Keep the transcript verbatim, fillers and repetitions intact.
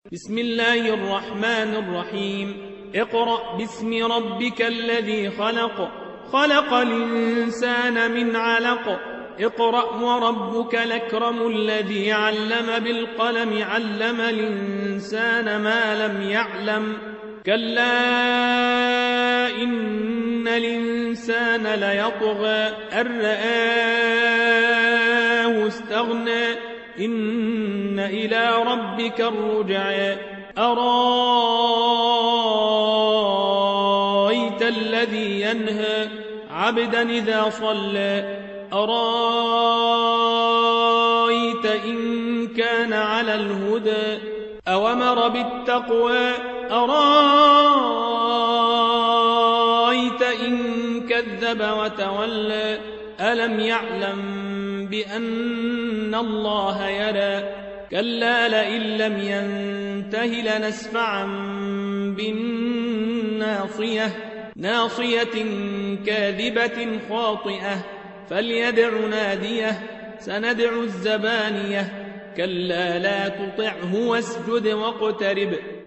بسم الله الرحمن الرحيم اقرأ باسم ربك الذي خلق خلق الإنسان من علق اقرأ وربك الأكرم الذي علم بالقلم علم الإنسان ما لم يعلم كلا إن الإنسان ليطغى أن رآه استغنى إن إلى ربك الرجعى أرايت الذي ينهى عبدا إذا صلى أرايت إن كان على الهدى أومر بالتقوى أرايت إن كذب وتولى ألم يعلم بأن الله يرى كلا لئن لم ينته لنسفعا بالناصية ناصية كاذبة خاطئة فليدع ناديه سندع الزبانية كلا لا تطعه واسجد واقترب